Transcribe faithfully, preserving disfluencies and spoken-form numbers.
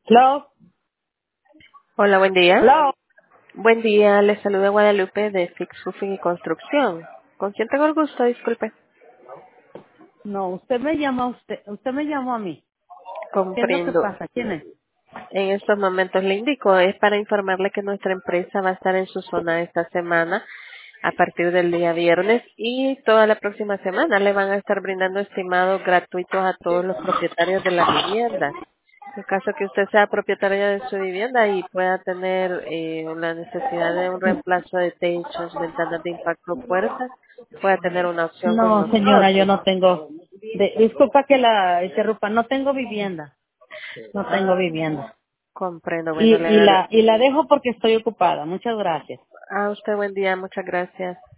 Hello, Hola, buen día. hello. Buen día, les saluda Guadalupe de Fix Roofing y Construcción. ¿Con quién tengo el gusto? Disculpe. No, usted me llama a usted, usted me llamó a mí. ¿Qué es lo que Comprendo. pasa? ¿Quién es? En estos momentos le indico, es para informarle que nuestra empresa va a estar en su zona esta semana a partir del día viernes y toda la próxima semana le van a estar brindando estimados gratuitos a todos los propietarios de las viviendas. En caso que usted sea propietaria de su vivienda y pueda tener eh, la necesidad de un reemplazo de techos, ventanas de impacto o puertas, pueda tener una opción con No, señora, yo nosotros. no tengo. De- disculpa que la interrumpa, no tengo vivienda, no tengo Ah, vivienda. comprendo. Y, Bueno, le y agra- la y la dejo porque estoy ocupada. Muchas gracias. a usted buen día. Muchas gracias.